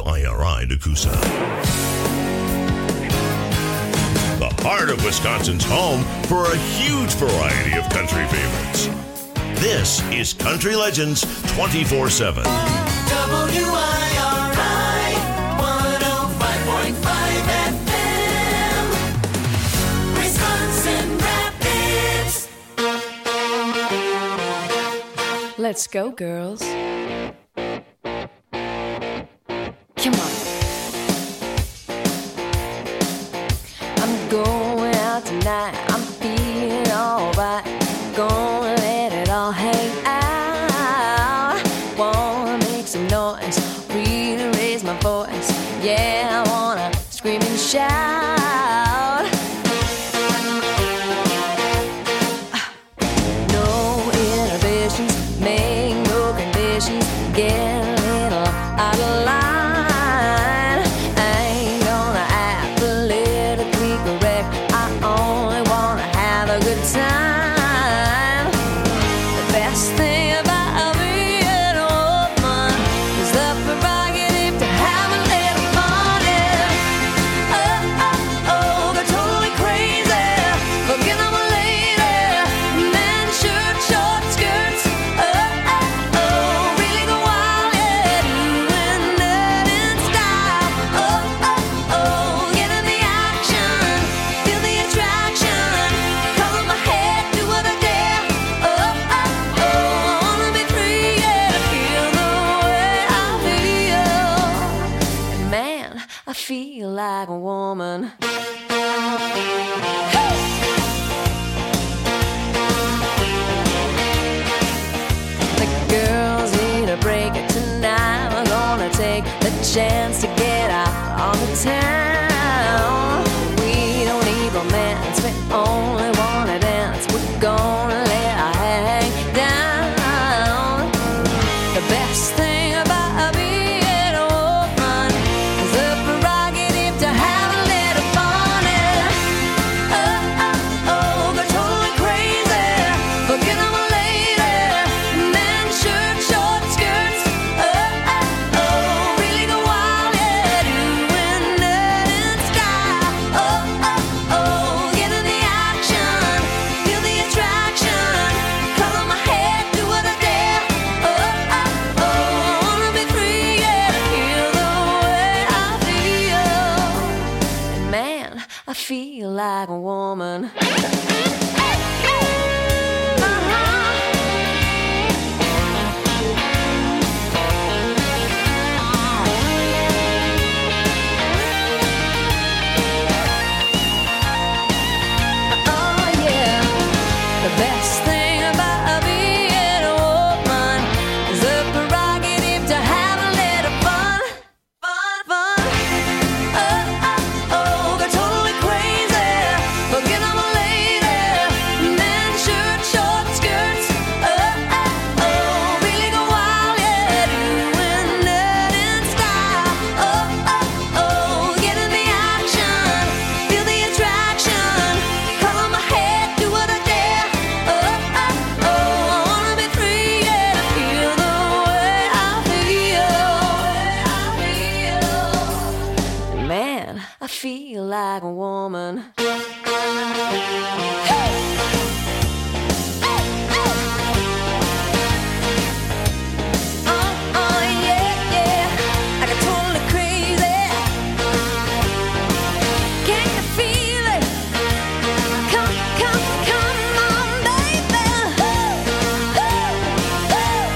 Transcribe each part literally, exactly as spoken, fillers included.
I R I Nakusa. The heart of Wisconsin's home for a huge variety of country favorites. This is Country Legends twenty-four seven. W I R I one oh five point five F M, Wisconsin Rapids. Let's go, girls. Come on. I'm going out tonight. I'm feeling alright. Gonna let it all hang out. Wanna make some noise, really raise my voice. Yeah, I wanna scream and shout. No inhibitions, make no conditions. Get a little out of line. I ain't gonna act politically correct. I only wanna have a good time. The best thing about being a woman is the prerogative to have a little fun. Yeah. Oh, oh, oh, they're totally crazy. Forget I'm a lady. Men, shirt, short skirts. Oh, oh, oh, really go wild, yeah. Doing that in style. Oh, oh, oh, get in the action. Feel the attraction. Color my head, do what I dare. Oh, oh, oh, I wanna be free, yeah. Feel the way I feel. And man, I feel like a woman. The girls need a break tonight. We're gonna take the chance to get out on the town. We don't need romance, we only wanna dance. We're gonna let our hang down. The best thing about being a woman is the prerogative to have a little fun. Yeah. Oh, oh, oh, they're totally crazy. Forget I'm a lady. Men, shirt, short skirts. Oh, oh, oh, really go wild, yeah. Doing that in style. Oh, oh, oh, get in the action. Feel the attraction. Color my head, do what I dare. Oh, oh, oh, I wanna be free, yeah. Feel the way I feel. And man, I feel like a woman. Oh yeah, the best thing about being a woman is the prerogative to have a little fun, fun, fun. Oh, oh, oh, they're totally crazy. Forget I'm a lady. Men, shirt, short skirts. Oh, oh, oh, really go wild, yeah. Doing that in style. Oh, oh, oh, get in the action. Feel the attraction. Color my head, do what I dare. Oh, oh, oh, I wanna be free, yeah. Feel the way I feel. Man, I feel like a woman. Oh, oh, yeah, yeah. I got totally crazy. Can you feel it? Come, come, come on, baby. Ooh, ooh, ooh.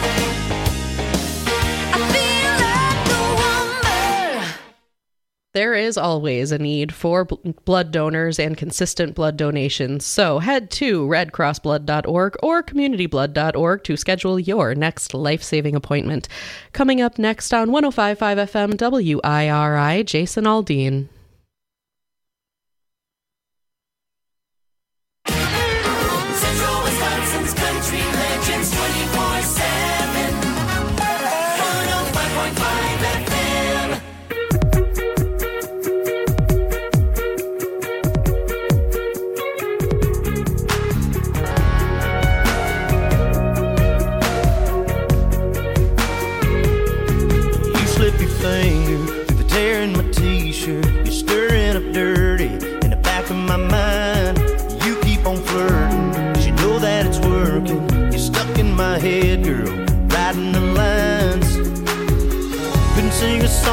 I feel like a woman. There is always a need for bl- blood donors and consistent blood donations, so head to red cross blood dot org or community blood dot org to schedule your next life-saving appointment. Coming up next on one oh five point five F M W I R I, Jason Aldean. Central Wisconsin's Country Legends twenty-four seven. one oh five point five F M. You slippy finger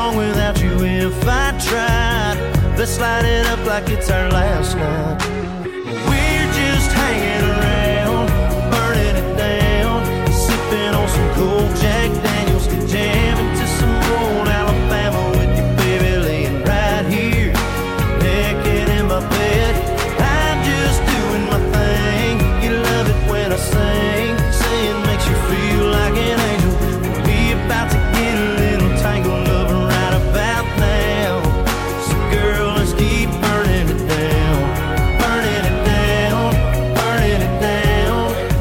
wrong without you if I tried. Let's light it up like it's our last night. We're just hanging around, burning it down, sipping on some cold Jack Daniels, jamming to some old Alabama with you, baby, laying right here, naked in my bed. I'm just doing my thing. You love it when I sing, saying makes you feel like an angel. We about to get a little tangled up right about now. So girl, let's keep burning it down, burning it down, burning it down.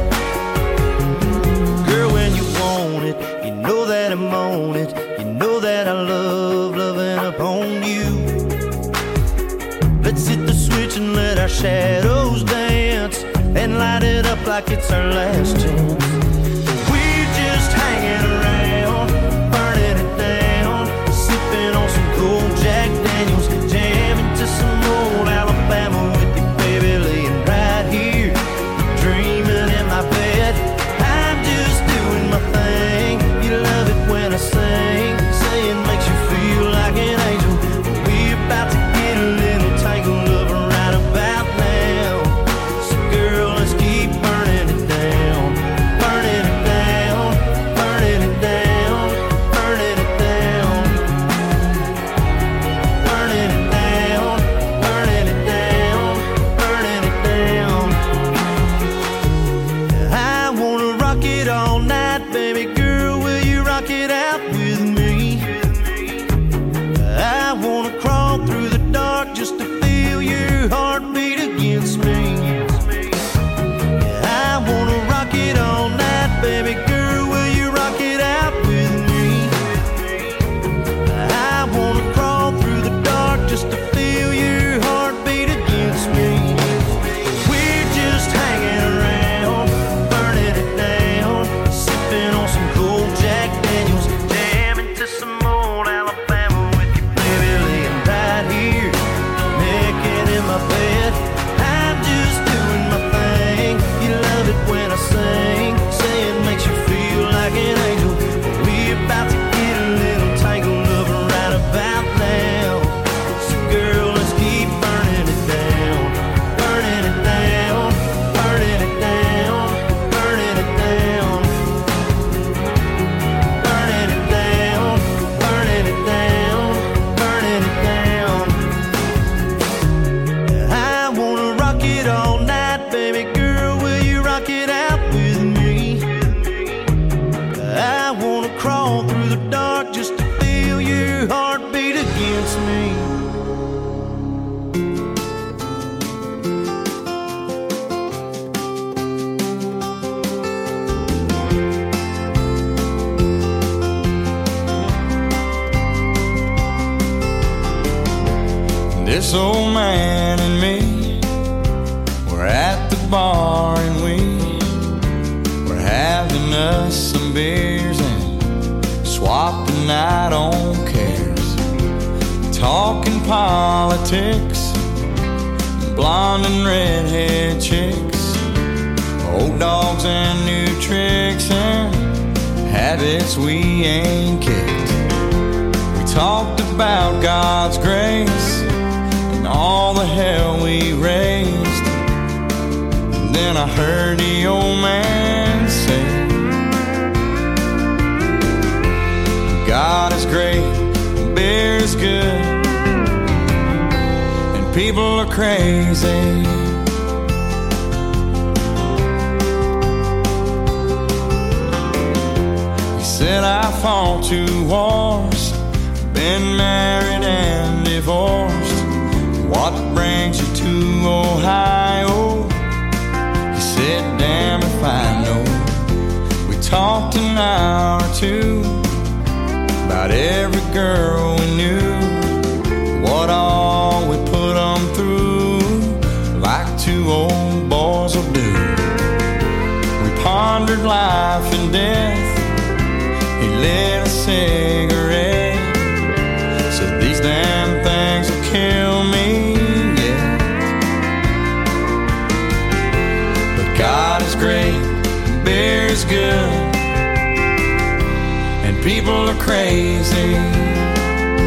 Girl, when you want it, you know that I'm on it. You know that I love loving upon you. Let's hit the switch and let our shadows dance, and light it up like it's our last chance. We're just hanging around, burning it down, sipping on some cold Jack Daniels, jamming to some old Alabama with you, baby, laying right here, dreaming in my bed. I'm just doing my thing. You love it when I sing, saying makes you feel like an angel. We're about to get a little tangled up right about now. So girl, let's keep burning it down, burning it down, burning it down, burning it down, burning it down, burning it down, burning it down. I wanna rock it all night, baby girl, will you rock it out with me? I wanna crawl through the dark just to feel your heartbeat against me. I wanna rock it all night, baby girl, will you rock it out with me? I wanna crawl through the dark just to feel your heartbeat against me. We're just hanging around, burning it down, sipping on some cold Jack Daniels, jamming to some old Alabama with you, baby, laying right here, naked in my bed. I'm just doing my thing. You love it when I sing, saying makes you feel like an angel. We're about to get a little tangled up right about now. So girl, let's keep burning it down, burning it down, burning it down, burning it down, burning it down, burning it down, burning it down. I wanna rock it all night, baby girl, will you rock it out with me? I wanna crawl through the dark just to feel your heartbeat against me. This old man and me, we're at the bar and we we're having us some beers and swapping out on cares, talking politics, blonde and redhead chicks, old dogs and new tricks and habits we ain't kicked. We talked about God's grace and all the hell we raised. And then I heard the old man say, God is great, beer is good, and people are crazy. He said I fought two wars, been married and divorced. What brings you to Ohio? He said, damn if I know. We talked an hour or two about every girl we knew, what all we put them through, like two old boys will do. We pondered life and death. He lit a cigarette, said these damn things will kill me, yeah. But God is great, beer is good, and people are crazy.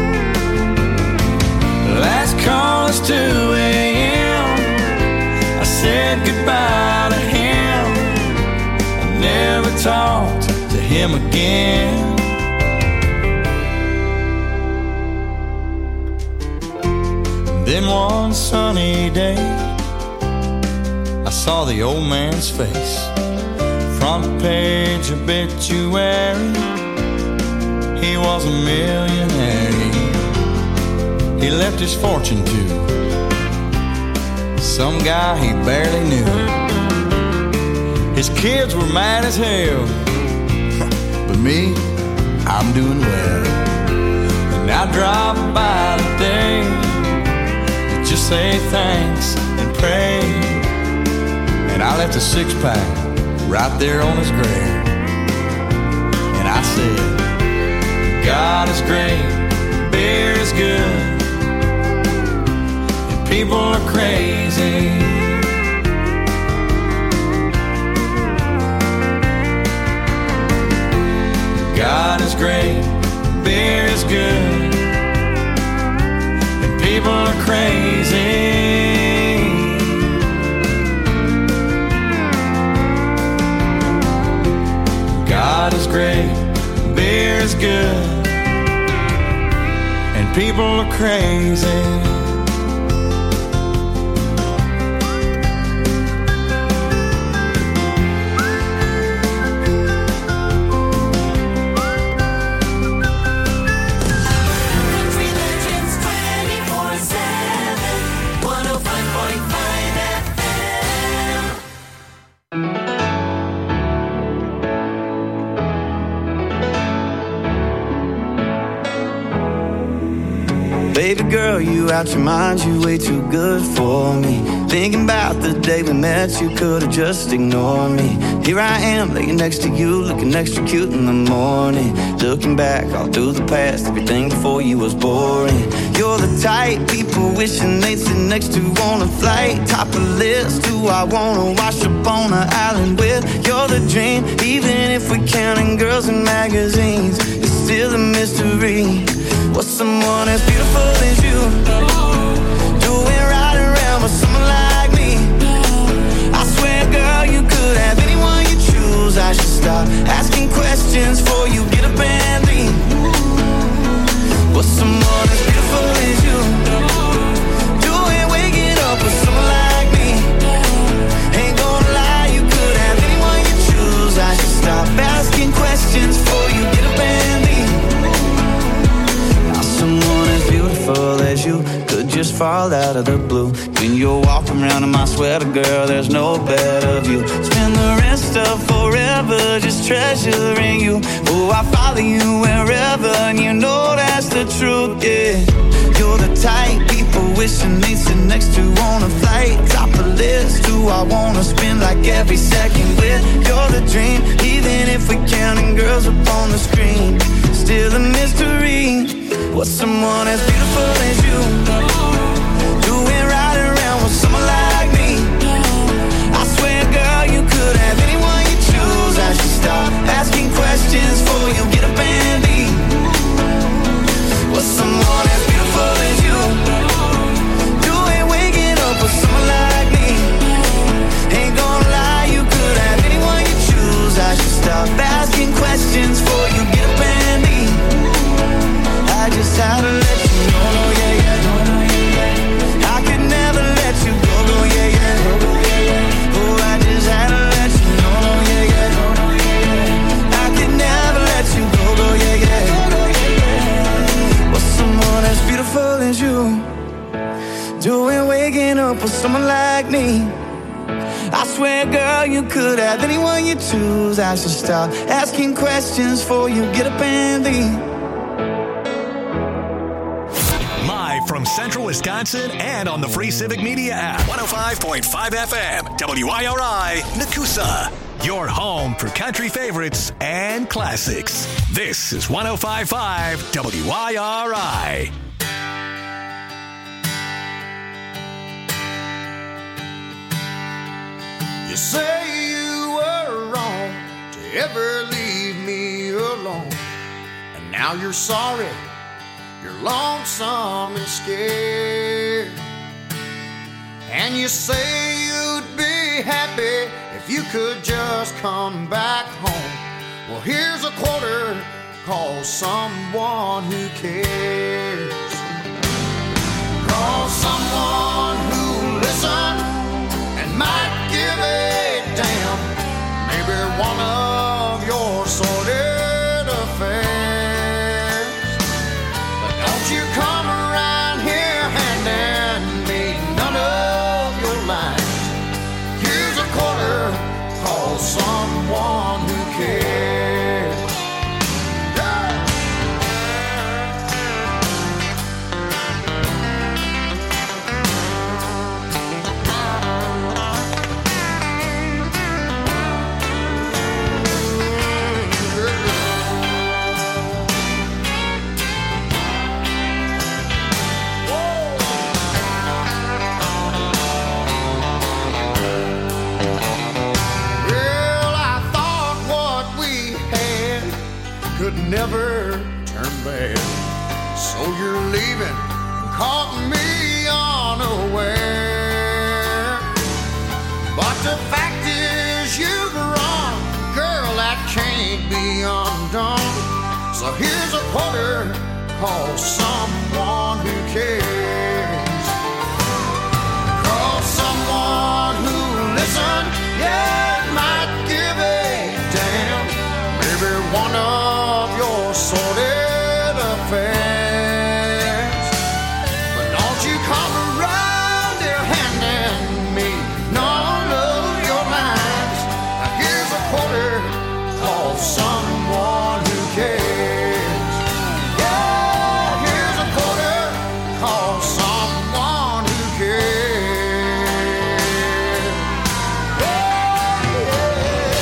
was two a.m. I said goodbye to him. I never talked to him again. Then one sunny day, I saw the old man's face. Front page obituary, he was a millionaire. He, he left his fortune to some guy he barely knew. His kids were mad as hell, but me, I'm doing well. And I drive by today, just say thanks and pray. And I left a six-pack right there on his grave. And I said, God is great, beer is good, and people are crazy. God is great, beer is good, and people are crazy. God is great, beer is good, and people are crazy. Baby girl, you out your mind, you way too good for me. Thinking about the day we met, you could've just ignored me. Here I am, laying next to you, looking extra cute in the morning. Looking back all through the past, everything before you was boring. You're the type people wishing they'd sit next to on a flight. Top of the list, who I wanna wash up on an island with. You're the dream, even if we're counting girls in magazines, it's still a mystery. What's someone as beautiful as you doing right around with someone like me? I swear, girl, you could have anyone you choose. I should stop asking questions before you get up and leave. What's someone as beautiful as you doing waking up with someone like me? Ain't gonna lie, you could have anyone you choose. I should stop asking questions before you get up and leave. Someone as beautiful as you could just fall out of the blue. When you're walking around in my sweater, girl, there's no better view. Spend the rest of forever just treasuring you. Oh, I follow you wherever, and you know that's the truth, yeah. You're the type people wishing they'd sit next to on a flight. Top of the list, who I wanna spend like every second with. You're the dream, even if we're counting girls up on the screen, still a mystery. What's someone as beautiful as you doing right around with someone like me? I swear, girl, you could have anyone you choose. I should stop asking questions before you get up and leave. What's someone as beautiful as you doing waking up with someone like me? Ain't gonna lie, you could have anyone you choose. I should stop asking questions before you get up and leave. I just had to let you know, no, yeah, yeah, no, no, yeah, yeah. I could never let you go, no, yeah, yeah. Oh, I just had to let you know, no, yeah, yeah, no, no, yeah, yeah. I could never let you go, no, yeah, yeah. What's someone as beautiful as you doing waking up with someone like me? I swear, girl, you could have anyone you choose. I should stop asking questions before you get up and leave. From Central Wisconsin and on the free Civic Media app. one oh five point five F M, W I R I, Nakusa. Your home for country favorites and classics. This is one oh five point five W I R I. You say you were wrong to ever leave me alone, and now you're sorry. You're lonesome and scared. And you say you'd be happy if you could just come back home. Well, here's a quarter, call someone who cares. Call someone who listens and might give a damn. Maybe one of your sordid affairs. But don't you come around here handing me none of your lines. Here's a quarter, call someone who cares. Never turn back. So you're leaving, caught me unaware. But the fact is you've wrong, girl, that can't be undone. So here's a quarter, call someone who cares. Call someone who listens, yeah, might give a damn. Maybe one of your sordid affairs. But don't you come around here handing me none of your lines. Now here's a quarter, call someone who cares. Yeah, here's a quarter, call someone who cares. Yeah, yeah.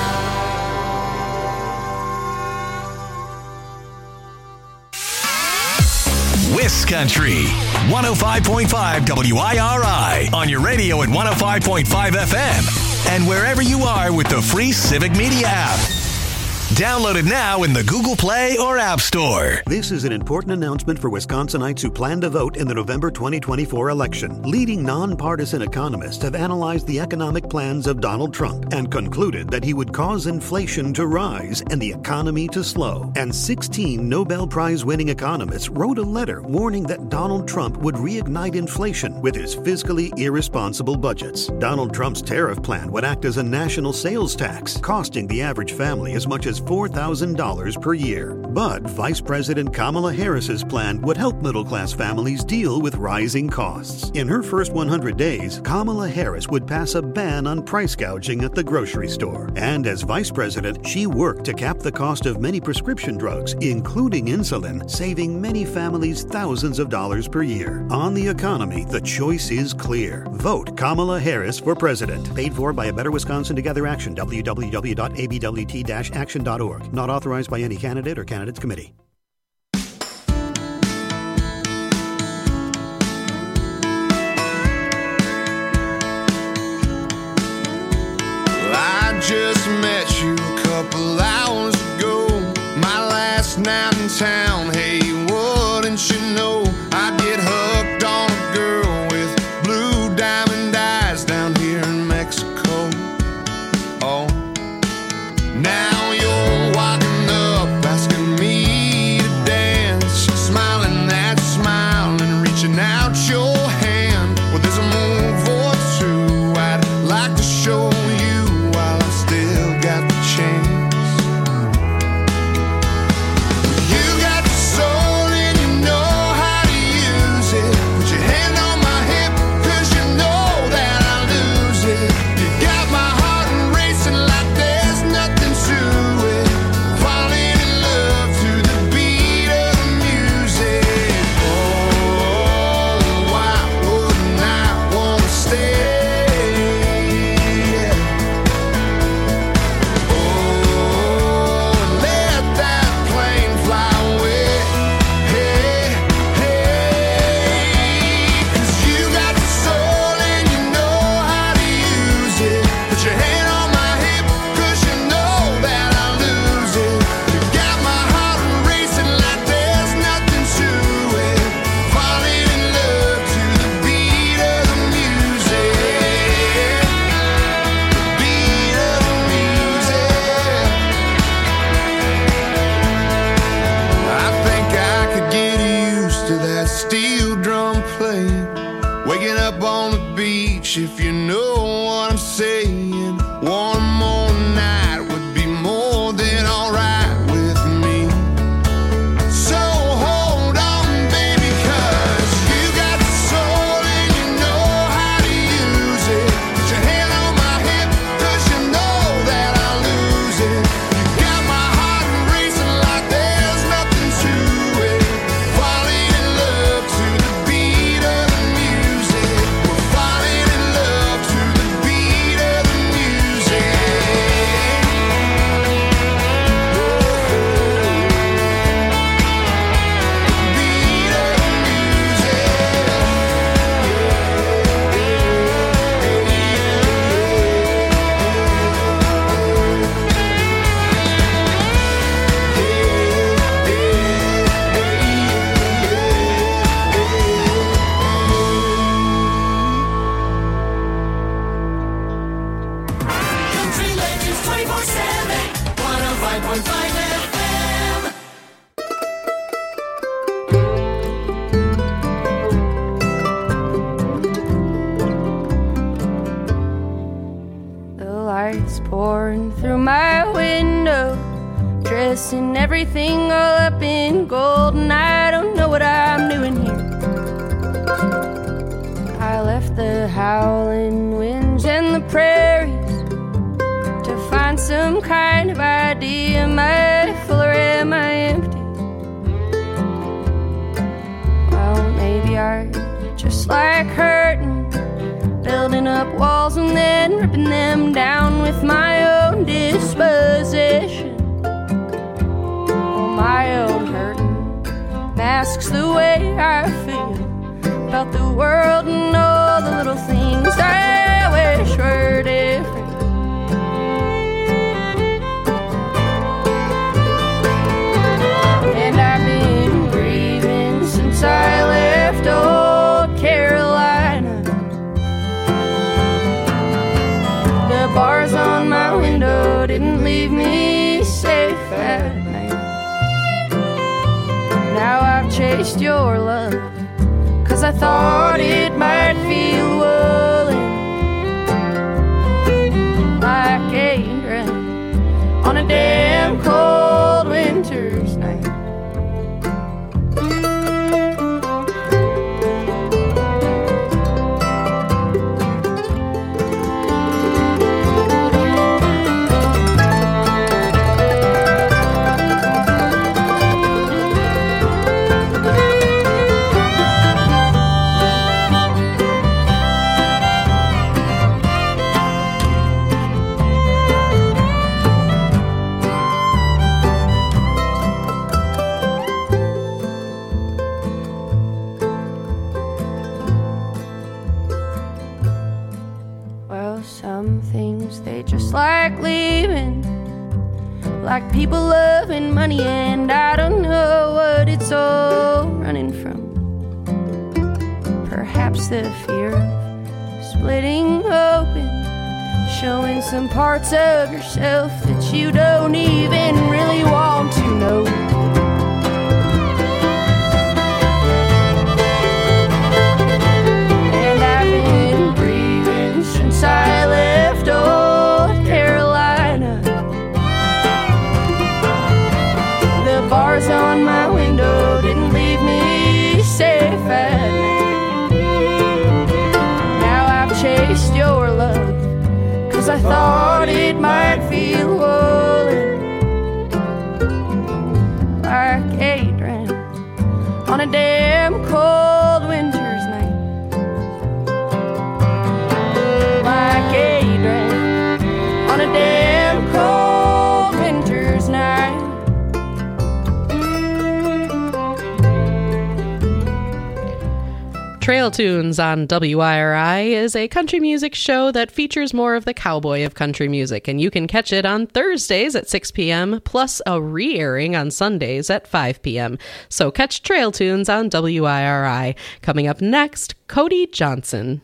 Wiss Country, one oh five point five W I R I, on your radio at one oh five point five F M, and wherever you are with the free Civic Media app. Download it now in the Google Play or App Store. This is an important announcement for Wisconsinites who plan to vote in the November twenty twenty-four election. Leading nonpartisan economists have analyzed the economic plans of Donald Trump and concluded that he would cause inflation to rise and the economy to slow. And sixteen Nobel Prize-winning economists wrote a letter warning that Donald Trump would reignite inflation with his fiscally irresponsible budgets. Donald Trump's tariff plan would act as a national sales tax, costing the average family as much as four thousand dollars per year. But Vice President Kamala Harris's plan would help middle-class families deal with rising costs. In her first one hundred days, Kamala Harris would pass a ban on price gouging at the grocery store. And as Vice President, she worked to cap the cost of many prescription drugs, including insulin, saving many families thousands of dollars per year. On the economy, the choice is clear. Vote Kamala Harris for president. Paid for by A Better Wisconsin Together Action, w w w dot a b w t dash action dot org. Not authorized by any candidate or candidates committee. I just met you a couple hours ago, my last night in town. Hey, wouldn't you know I get hooked on a girl with blue diamond eyes down here in Mexico. Oh, now you're walking up asking me to dance, smiling that smile and reaching out your hand. Well, there's a move or two I'd like to show you while I still point five F M. The lights pouring through my window, dressed in everything all up in gold, and I don't know what I'm doing here. I left the howling winds and the prairies to find some kind of idea. Am I full or am I empty? Well, maybe I just like hurting, building up walls and then ripping them down with my own disposition. My own hurting masks the way I feel about the world and all the little things I wish were different. And I've been grieving since I left old Carolina. The bars on my window didn't leave me safe at night. Now I've chased your love, 'cause I thought it might feel woolen, like a rain on a damn cold winter's night. Like leaving, like people loving money, and I don't know what it's all running from. Perhaps the fear of splitting open, showing some parts of yourself that you don't even really want to know. And I've been grieving since I left old Carolina. The bars on my window didn't leave me safe at night. Now I've chased your love, 'cause I thought it might feel woolen, like a drain on a damn cold winter's night. Like a drain on a damn cold winter's night. Trail Tunes on W I R I is a country music show that features more of the cowboy of country music, and you can catch it on Thursdays at six p.m., plus a re-airing on Sundays at five p.m. So catch Trail Tunes on W I R I. Coming up next, Cody Johnson.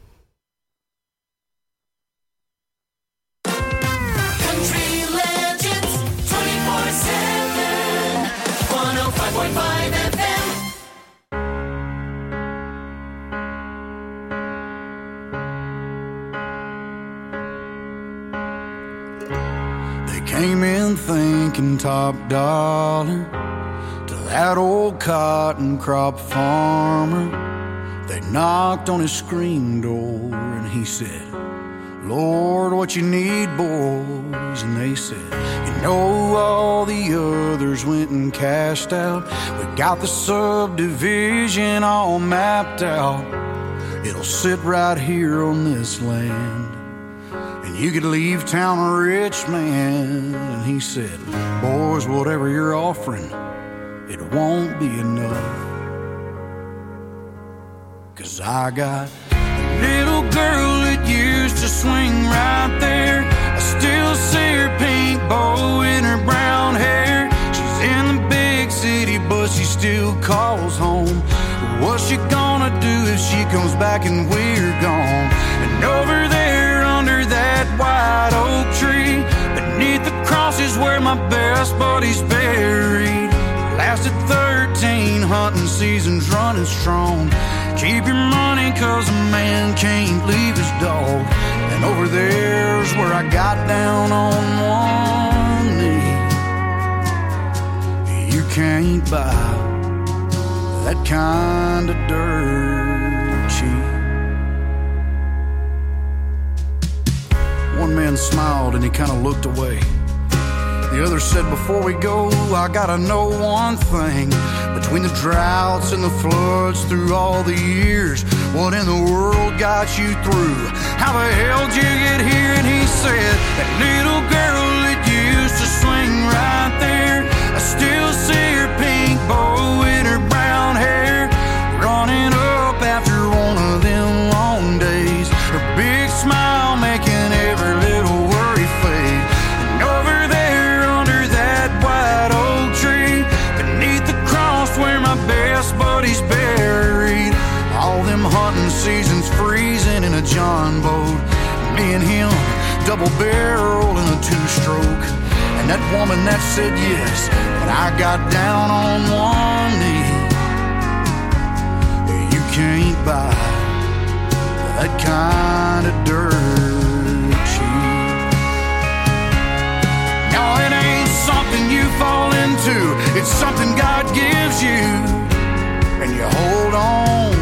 Country legends twenty-four seven, one oh five point five F M. Came in thinking top dollar to that old cotton crop farmer. They knocked on his screen door and he said, Lord, what you need, boys? And they said, you know, all the others went and cashed out. We got the subdivision all mapped out. It'll sit right here on this land. You could leave town a rich man. And he said, boys, whatever you're offering, it won't be enough. 'Cause I got a little girl that used to swing right there. I still see her pink bow in her brown hair. She's in the big city, but she still calls home. What's she gonna do if she comes back and we're gone? And over there under that white oak tree, beneath the cross is where my bell best buddy's buried. Lasted thirteen hunting seasons running strong. Keep your money cause a man can't leave his dog. And over there's where I got down on one knee. You can't buy that kind of dirt cheap. One man smiled and he kind of looked away. The other said, before we go, I gotta know one thing. Between the droughts and the floods through all the years, what in the world got you through? How the hell did you get here? And he said, that little girl that used to swing right there, I still see her pink bow in her brown hair, running up after one of them long days. Her big smile making every little worry fade. And over there under that white oak tree, beneath the cross where my best buddy's buried, all them hunting seasons freezing in a John boat, me and him double barrel in a two-stroke. And that woman that said yes, but I got down on one knee. You can't buy that kind of dirt cheap. No, it ain't something you fall into, it's something God gives you and you hold on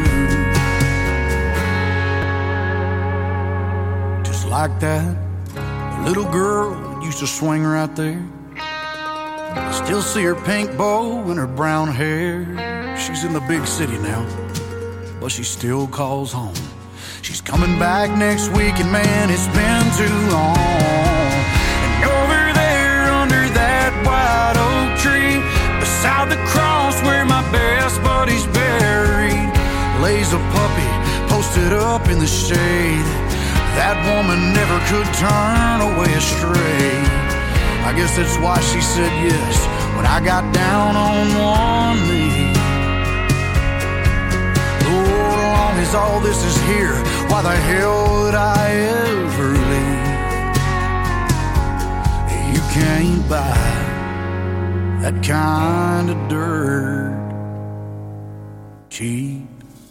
to. Just like that little girl used to swing right there. I still see her pink bow and her brown hair. She's in the big city now, but she still calls home. She's coming back next week, and man, it's been too long. And over there under that white oak tree, beside the cross where my best buddy's buried, lays a puppy posted up in the shade. That woman never could turn away astray. I guess that's why she said yes when I got down on one knee. Lord, as long as all this is here, why the hell would I ever leave? You can't buy that kind of dirt cheap.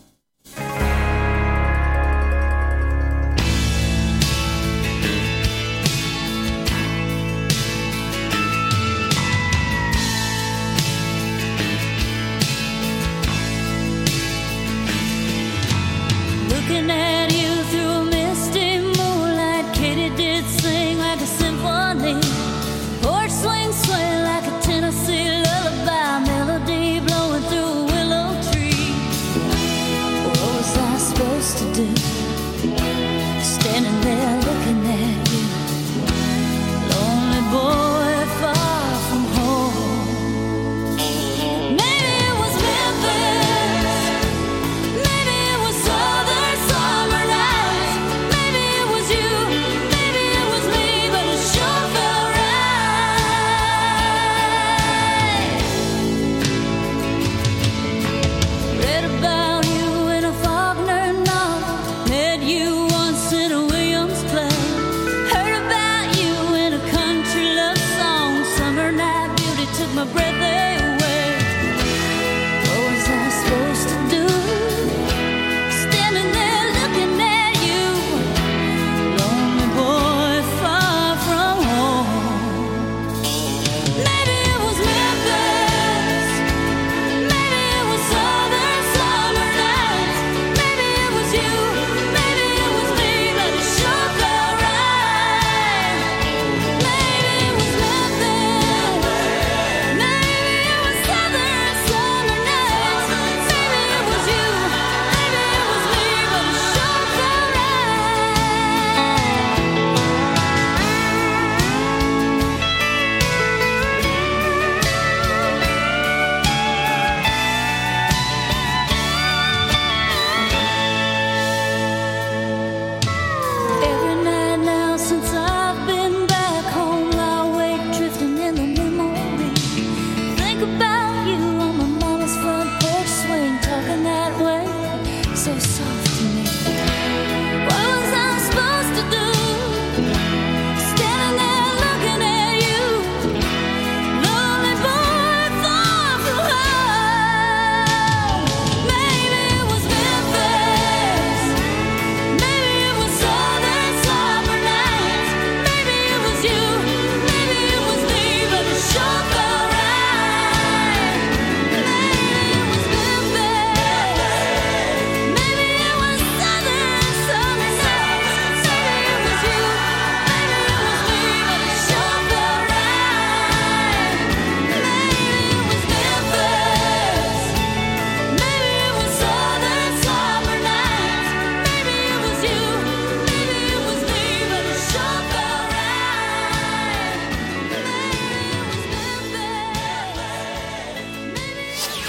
Looking at you through a misty moonlight, Katy did sing like a symphony. Porch swing sway like a Tennessee lullaby, melody blowing through a willow tree. What was I supposed to do? Standing there looking at you, lonely boy far from home. Maybe it was Memphis, maybe it was Southern summer nights, maybe it was you, maybe it was me, but it sure felt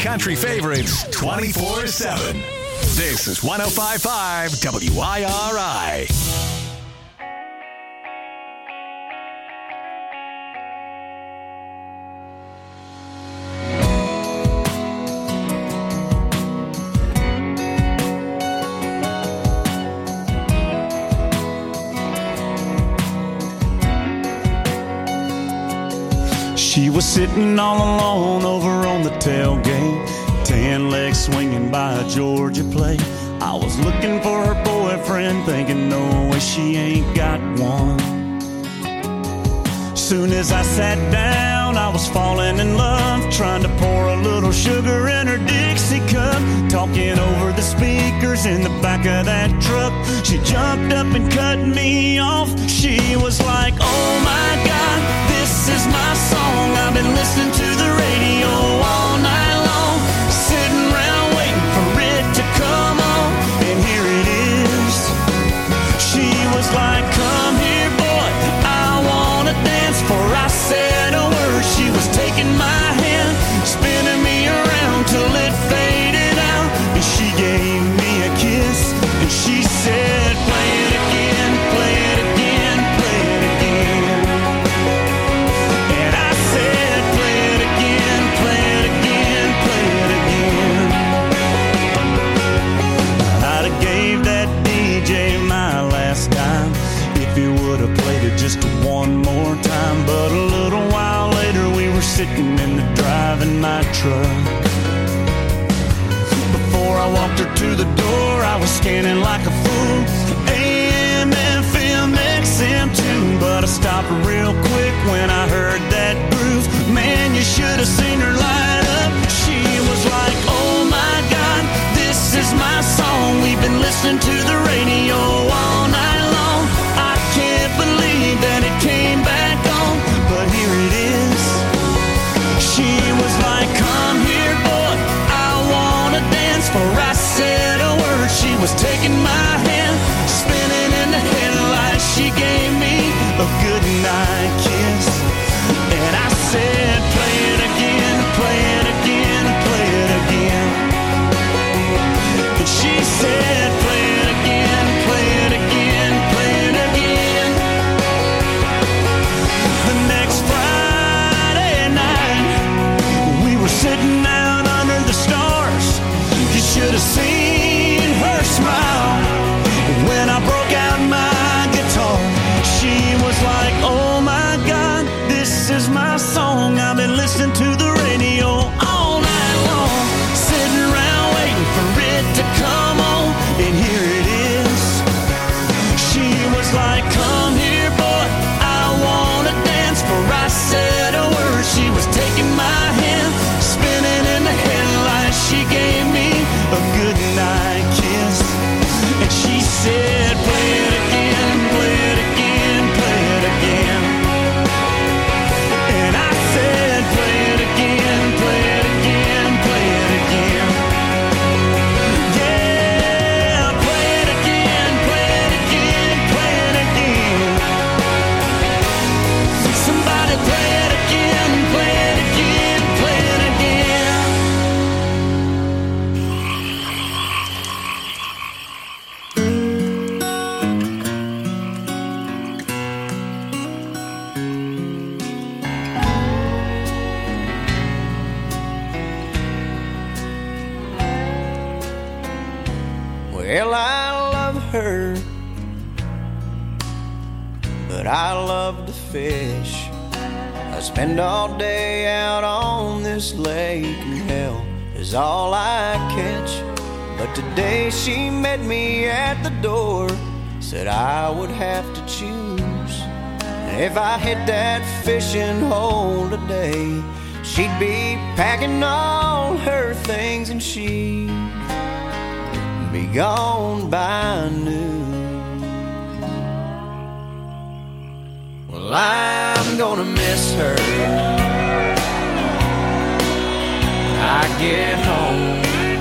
country favorites twenty-four seven. This is one oh five point five W I R I. She was sitting all alone over on the tailgate, tan legs swinging by a Georgia plate. I was looking for her boyfriend, thinking no way she ain't got one. Soon as I sat down, I was falling in love, trying to pour a little sugar in her Dixie cup, talking over the speakers in the back of that truck. She jumped up and cut me off. She was like, oh my God, this is my song. I've been listening to the radio all night long, sitting around waiting for it to come on, and here it is. She was like, come here, boy, I wanna dance. For I said a word, she was taking my hand, spinning me around till it faded out, and she gave me a kiss, and she said, play it again, play it again, play it again. And I said, play it again, play it again, play it again. I'd have gave that D J my last dime if he would have played it just one more time. But a little while later we were sitting in the driving my truck. Before I walked her to the door, I was scanning like a fool, A M, F M, X M too. But I stopped real quick when I heard that groove. Man, you should have seen her light up. She was like, oh my God, this is my song. We've been listening to the radio all night long. I can't believe that it came back on, but here it is. She was like, come here, boy, I wanna dance. For I said a word, she was taking my hand, spinning in the headlights. She gave me a goodnight kiss, and I said, play it again, play it again, play it again. And she said, play it again, play it again, play it again. The next Friday night, we were sitting out under the stars. You should have seen her smile when I broke out my guitar. She was like, oh my God, this is my song. I've been listening to the radio all night long, sitting around waiting for it to come on, and here it is. She was like, come here, boy, I wanna dance. For I said a word, she was taking my hand, spinning in the headlights. She gave me a goodnight kiss, and she said, play it again, play it again, play it again. And I said, play it again, play it again, play it again. Yeah, play it again, play it again, play it again. Somebody play it again, play it again, play it again. Well, I love her, but I love to fish. I spend all day out on this lake, and hell is all I catch. But today she met me at the door, said I would have to choose. And if I hit that fishing hole today, she'd be packing all her things and she'd be gone by noon. Well, I'm gonna miss her when I get home.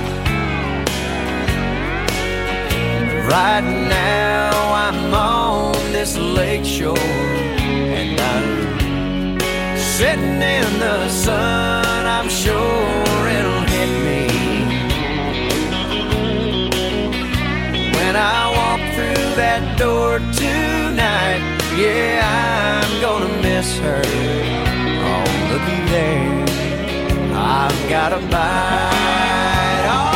Right now I'm on this lake shore, and I'm sitting in the sun. I'm sure it'll hit that door tonight. Yeah, I'm gonna miss her. Oh, looky there, I've got a bite. All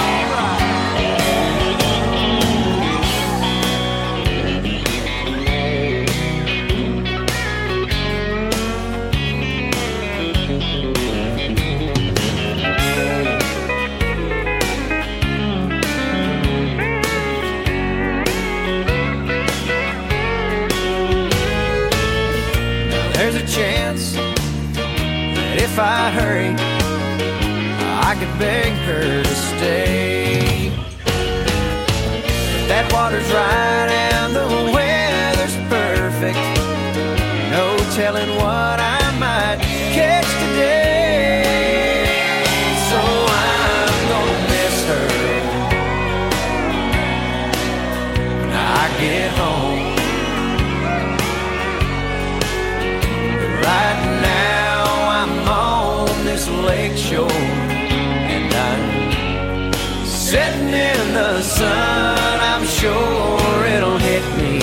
there's a chance that if I hurry, I could beg her to stay. But that water's right and the weather's perfect. No telling what I might catch today. So I'm gonna miss her when I get home. Right now I'm on this lake shore, and I'm sitting in the sun. I'm sure it'll hit me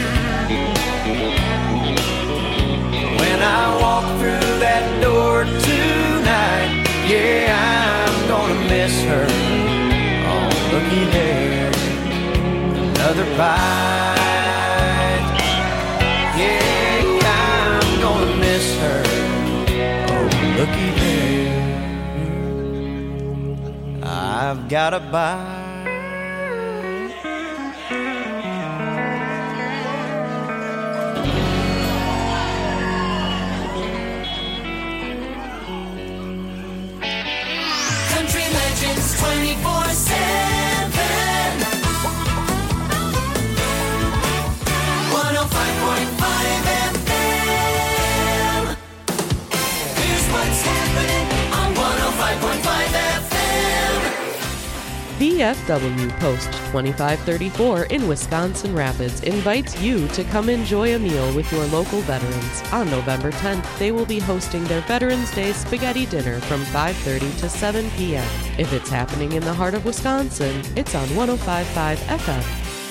when I walk through that door tonight. Yeah, I'm gonna miss her. Oh, looky there, another bite. Yeah, I'm gonna miss her. Oh, looky there, I've got a bite. Country Legends twenty-four seven. one oh five point five F M. Here's what's happening on one oh five point five F M. V F W Post twenty-five thirty-four in Wisconsin Rapids invites you to come enjoy a meal with your local veterans. On November tenth, they will be hosting their Veterans Day Spaghetti Dinner from five thirty to seven p.m. If it's happening in the heart of Wisconsin, it's on one oh five point five F M.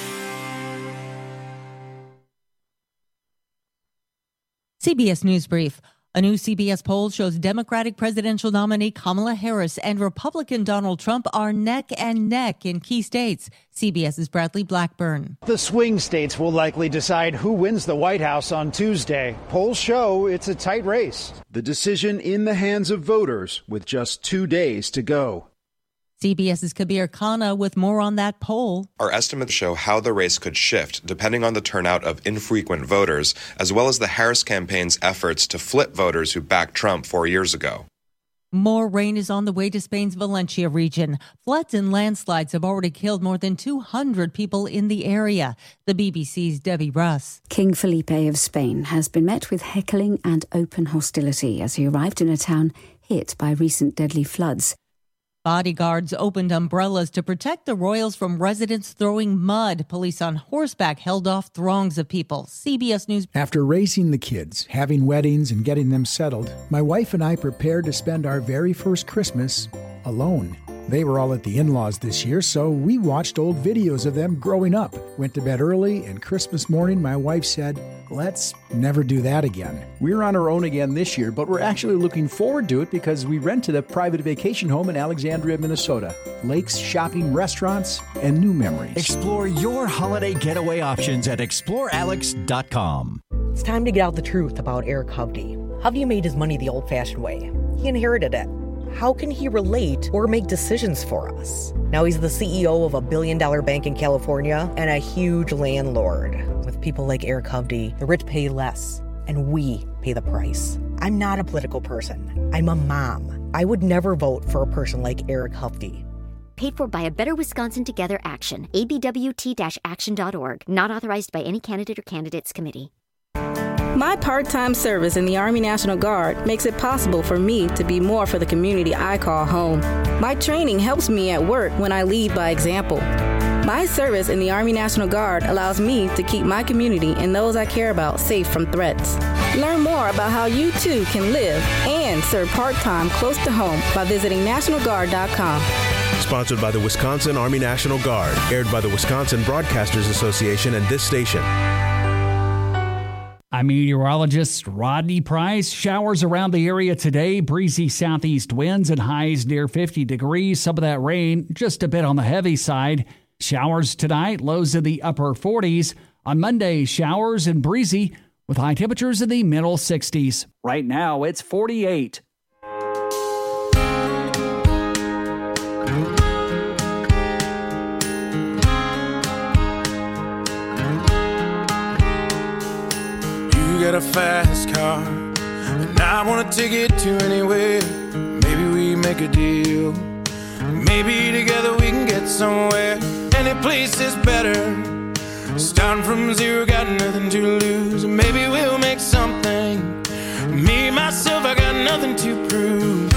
C B S News Brief. A new C B S poll shows Democratic presidential nominee Kamala Harris and Republican Donald Trump are neck and neck in key states. CBS's Bradley Blackburn. The swing states will likely decide who wins the White House on Tuesday. Polls show it's a tight race. The decision in the hands of voters with just two days to go. CBS's Kabir Khanna with more on that poll. Our estimates show how the race could shift depending on the turnout of infrequent voters, as well as the Harris campaign's efforts to flip voters who backed Trump four years ago. More rain is on the way to Spain's Valencia region. Floods and landslides have already killed more than two hundred people in the area. The B B C's Debbie Russ. King Felipe of Spain has been met with heckling and open hostility as he arrived in a town hit by recent deadly floods. Bodyguards opened umbrellas to protect the royals from residents throwing mud. Police on horseback held off throngs of people. C B S News. After raising the kids, having weddings, and getting them settled, my wife and I prepared to spend our very first Christmas alone. They were all at the in-laws this year, so we watched old videos of them growing up. Went to bed early, and Christmas morning, my wife said, let's never do that again. We're on our own again this year, but we're actually looking forward to it because we rented a private vacation home in Alexandria, Minnesota. Lakes, shopping, restaurants, and new memories. Explore your holiday getaway options at explore alex dot com. It's time to get out the truth about Eric Hovde. Hovde made his money the old-fashioned way. He inherited it. How can he relate or make decisions for us? Now he's the C E O of a billion-dollar bank in California and a huge landlord. With people like Eric Hovde, the rich pay less, and we pay the price. I'm not a political person. I'm a mom. I would never vote for a person like Eric Hovde. Paid for by a Better Wisconsin Together Action. A B W T action dot org. Not authorized by any candidate or candidates committee. My part-time service in the Army National Guard makes it possible for me to be more for the community I call home. My training helps me at work when I lead by example. My service in the Army National Guard allows me to keep my community and those I care about safe from threats. Learn more about how you too can live and serve part-time close to home by visiting national guard dot com. Sponsored by the Wisconsin Army National Guard. Aired by the Wisconsin Broadcasters Association and this station. I'm meteorologist Rodney Price. Showers around the area today. Breezy southeast winds and highs near fifty degrees. Some of that rain just a bit on the heavy side. Showers tonight. Lows in the upper forties. On Monday, showers and breezy with high temperatures in the middle sixties. Right now, it's forty-eight. Got a fast car, and I wanna take it to anywhere. Maybe we make a deal. Maybe together we can get somewhere. Any place is better. Starting from zero, got nothing to lose. Maybe we'll make something. Me, myself, I got nothing to prove.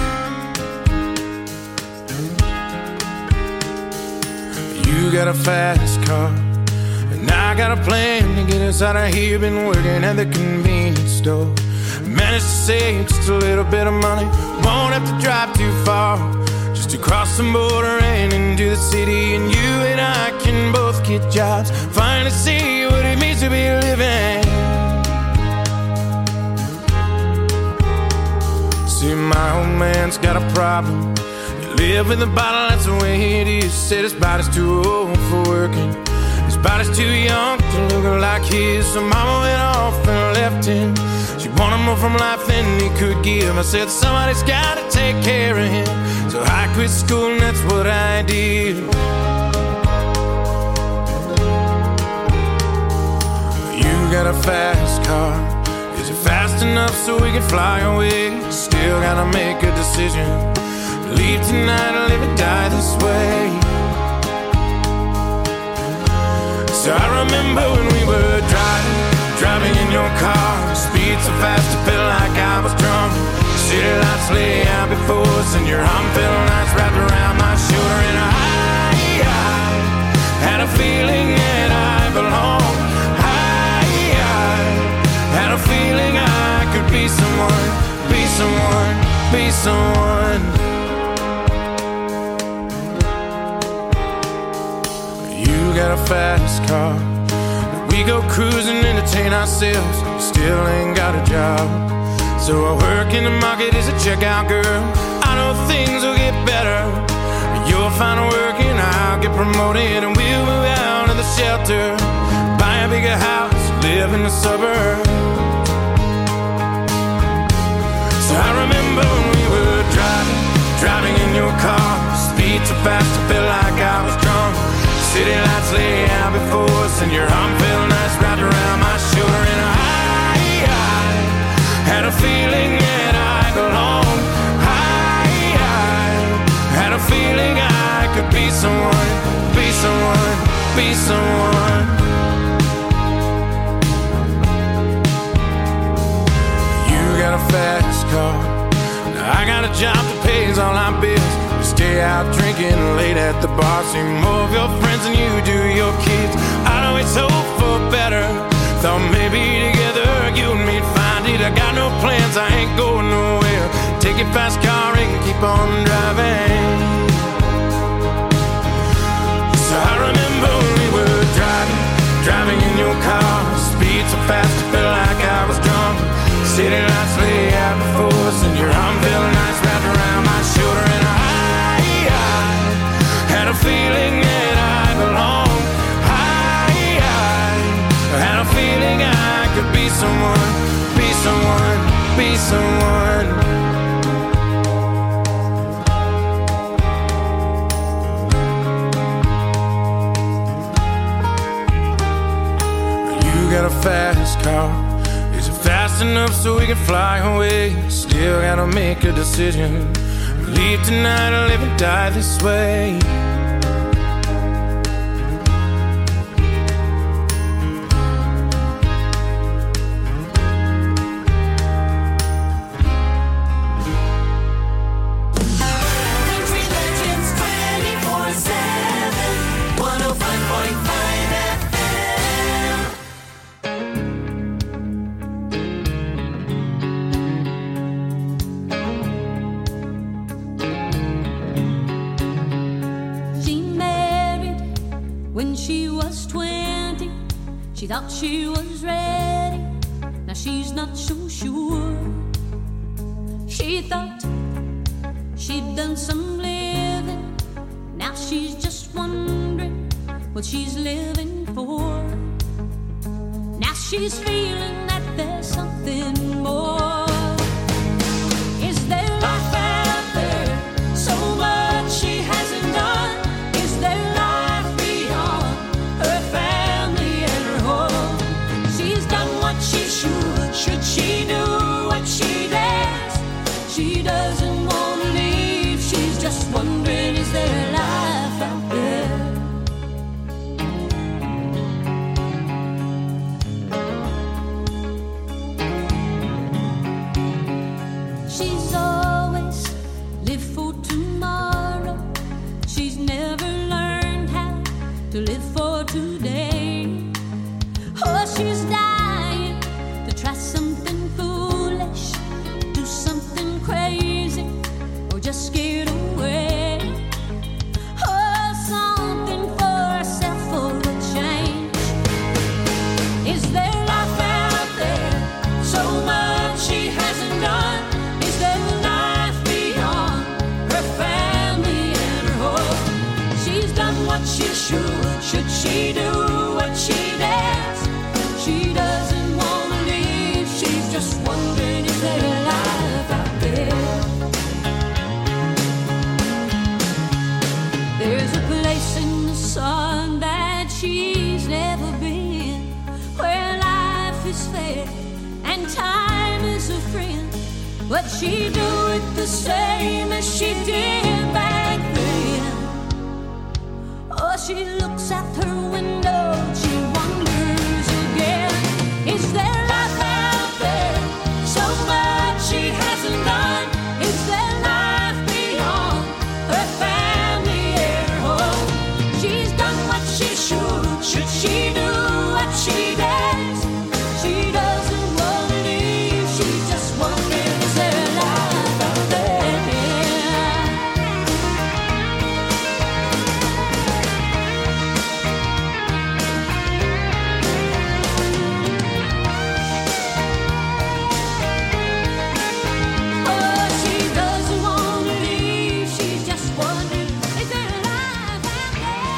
You got a fast car, and I got a plan to get us out of here. Been working at the convenience store. Managed to save just a little bit of money. Won't have to drive too far, just to cross the border and into the city. And you and I can both get jobs, finally see what it means to be living. See, my old man's got a problem. He live in the bottle, that's the way it is. Said his body's too old for working. Body's too young to look like his. So mama went off and left him. She wanted more from life than he could give. I said somebody's gotta take care of him. So I quit school and that's what I did. You got a fast car. Is it fast enough so we can fly away? Still gotta make a decision. Leave tonight or live and die this way. So I remember when we were driving, driving in your car. Speed so fast it felt like I was drunk. City lights lay out before us, and your arm felt nice wrapped around my shoulder. And I, I had a feeling that I belonged. I, I had a feeling I could be someone, be someone, be someone. Got a fast car. We go cruising, entertain ourselves. Still ain't got a job. So I work in the market as a checkout girl. I know things will get better. You'll find work and I'll get promoted, and we'll move out of the shelter, buy a bigger house, live in the suburbs. So I remember when we were driving, driving in your car. Speed so fast it felt like I was drunk. City lights lay out before us, and your arm felt nice wrapped around my shoulder. And I, I had a feeling that I belonged. I, I had a feeling I could be someone, be someone, be someone. You got a fast car. Now I got a job that pays all our bills. Stay out drinking late at the bar. See more of your friends than you do your kids. I'd always hope for better. Thought maybe together you and me'd find it. I got no plans, I ain't going nowhere. Take your fast car and keep on driving. So I remember when we were driving, driving in your car. Speed so fast it felt like I was drunk. City lights lay out before us, and your arm felt nice wrapped around my shoulder. And I had a feeling that I belonged. I, I had a feeling I could be someone, be someone, be someone. You got a fast car. Is it fast enough so we can fly away? Still gotta make a decision. Leave tonight or live and die this way. She thought she was ready, now she's not so sure. She thought she'd done some living, now she's just wondering what she's living for. Now she's feeling that there's something more. Is there life out there? So much she hasn't done. Is there life beyond her family and her home? She's done what she should. Should she do what she does? She doesn't want to leave. She's just wondering, is there life out there? She's always lived for tomorrow. She's never learned how to live for today. Oh, she's dying to try something foolish, do something crazy, or just get away. Oh, something for herself for a change. Is there life out there? So much she hasn't done. Is there life beyond her family and her home? She's done what she should. Should she do what she does? She doesn't want to leave. She's just wondering, is there life out there? There's a place in the sun that she's never been, where life is fair and time is a friend. But she do it the same as she did back then. Oh, she looks out her window, she wonders again. Is there life out there? So much she hasn't done. Is there life beyond her family and her home? She's done what she should. Should she do what she does? She doesn't want to leave. She's just wondering, is there life out there? Oh, she doesn't want to leave. She's just wondering, is there life out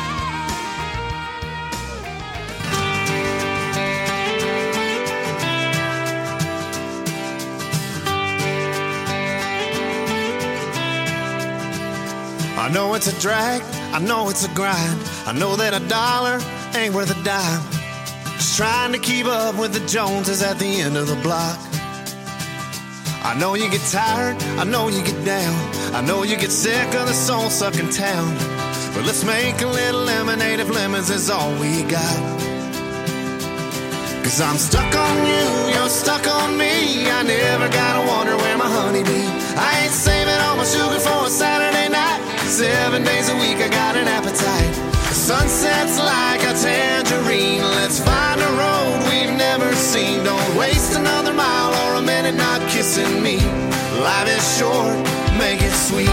I know it's a drag, I know it's a grind. I know that a dollar ain't worth a dime. Just trying to keep up with the Joneses at the end of the block. I know you get tired, I know you get down. I know you get sick of the soul-sucking town. But let's make a little lemonade if lemons is all we got. Cause I'm stuck on you, you're stuck on me. I never gotta wonder where my honey be. I ain't saving all my sugar for a Saturday night. Seven days a week I got an appetite. The sunset's like a tangerine. Let's find a road we've never seen. Don't waste another mile or a minute not kissing me. Life is short, make it sweet.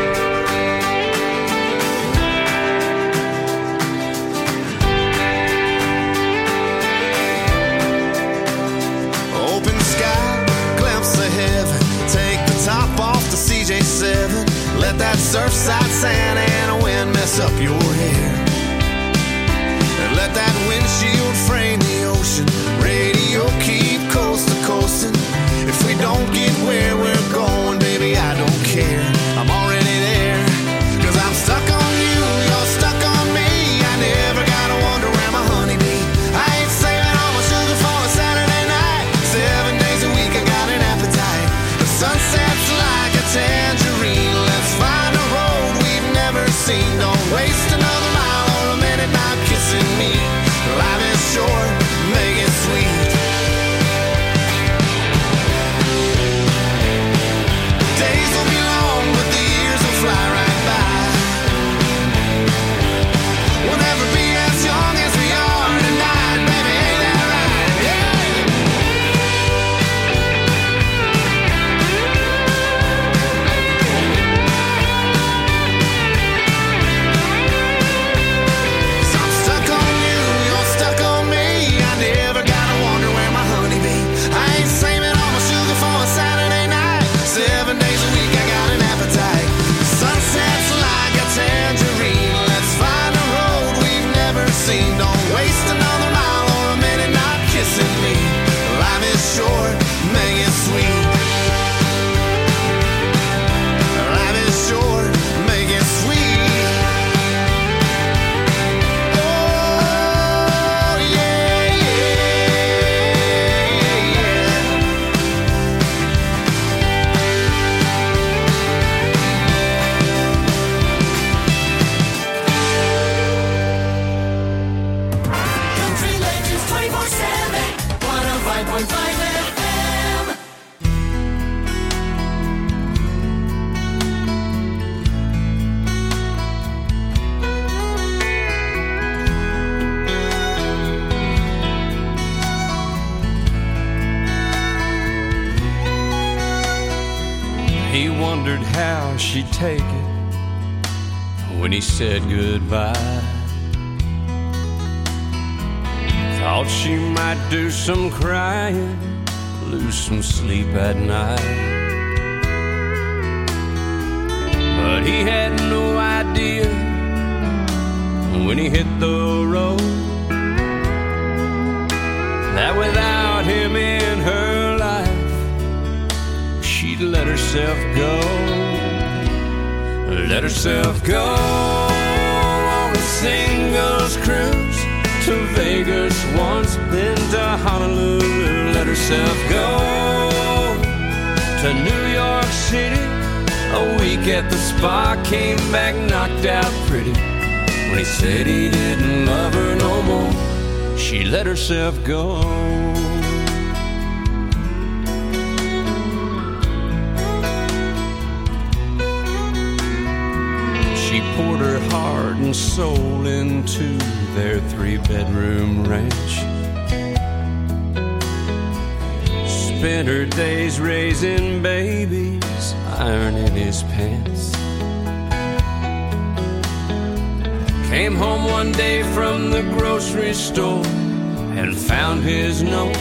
Open sky, glimpse of heaven. Take the top off the C J seven. Let that surfside sand and a wind mess up your hair. And let that windshield frame the ocean. Radio keep coast to coasting. If we don't get where we're going, baby, I don't care. I'm already there. Cause I'm stuck on you, you're stuck on me. I never gotta wonder where my honey be. I ain't saving all my sugar for a Saturday night. Seven days a week I got an appetite. The sunset's like a tangerine. Let's find a road we've never seen. Don't waste another mile or a minute not kissing me. Life is short, He wondered how she'd take it when he said goodbye. Thought she might do some crying, lose some sleep at night. But he had no idea when he hit the road that without him in her life, she'd let herself go. Let herself go on a singles cruise to Vegas once, then to Honolulu. Let herself go to New York City. A week at the spa, came back knocked out pretty. When he said he didn't love her no more, she let herself go. She poured her heart and soul into their three-bedroom ranch. Spent her days raising babies, ironing his pants. Came home one day from the grocery store and found his note.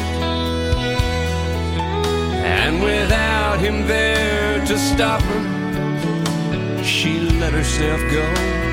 And without him there to stop her, she let herself go.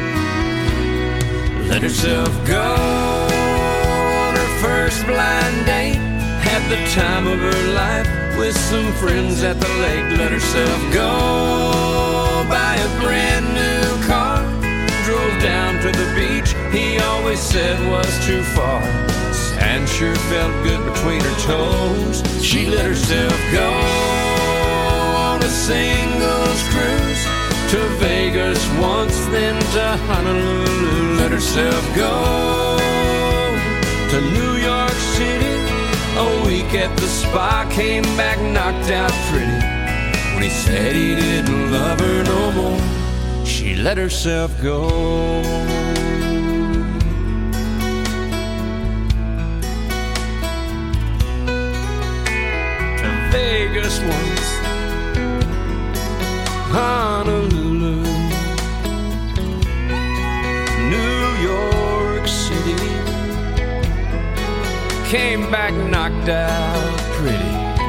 Let herself go on her first blind date. Had the time of her life with some friends at the lake. Let herself go buy a brand new car. Drove down to the beach he always said was too far. Sand sure felt good between her toes. She let herself go on a singles cruise to Vegas once, then to Honolulu. Let herself go to New York City. A week at the spa, came back knocked out pretty. When he said he didn't love her no more, she let herself go. To Vegas once, Honolulu, New York City. Came back knocked out pretty.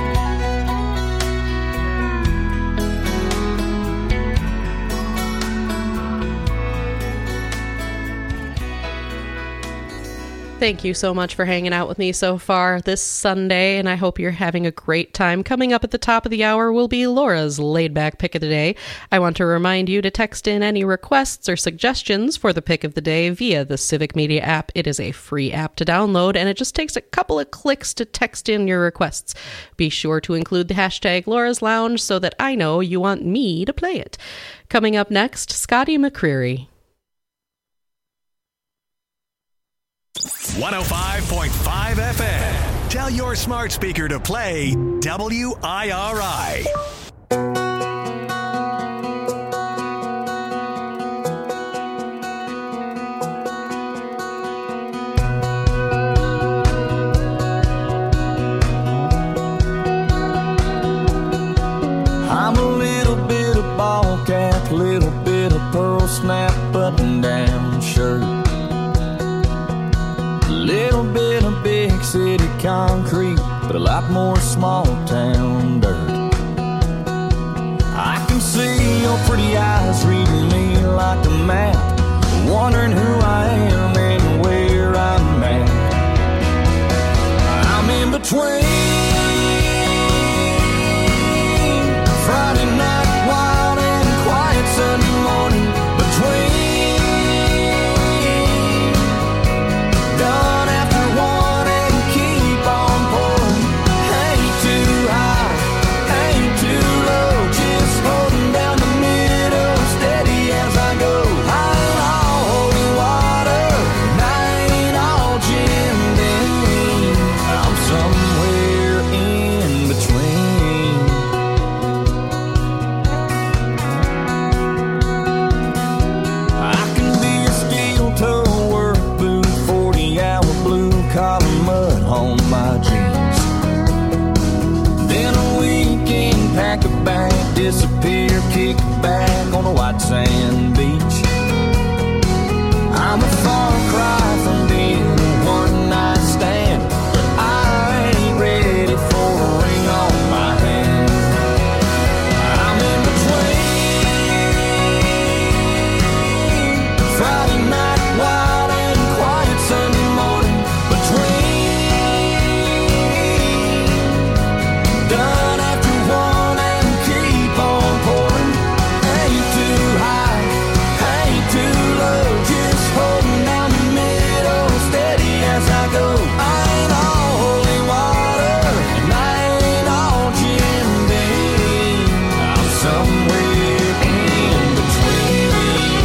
Thank you so much for hanging out with me so far this Sunday, and I hope you're having a great time. Coming up at the top of the hour will be Laura's laid-back pick of the day. I want to remind you to text in any requests or suggestions for the pick of the day via the Civic Media app. It is a free app to download, and it just takes a couple of clicks to text in your requests. Be sure to include the hashtag Laura's Lounge so that I know you want me to play it. Coming up next, Scotty McCreery. one oh five point five F M. Tell your smart speaker to play W I R I. I'm a little bit of ball cap, little bit of pearl snap button down shirt. Little bit of big city concrete, but a lot more small town dirt. I can see your pretty eyes reading me like a map, wondering who I am and where I'm at. I'm in between Friday night wild and quiet Sunday morning, between disappear, kick back on a white sand beach. I'm a far cry from being a one night stand, but I ain't ready for a ring on my hand. I'm in between Friday night wild and quiet Sunday morning, between done after one and keep on pouring. Ain't too high, ain't too low, just holding down the middle, steady as I go. I ain't all holy water, and I ain't all Jim Beam. I'm somewhere in between.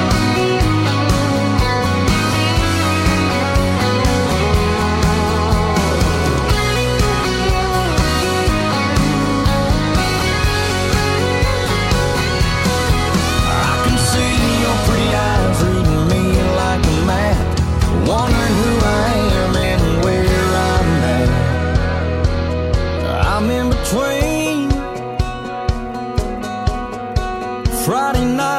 I can see your pretty eyes reading me like a map, wondering who I am and where I'm at. I'm in between Friday night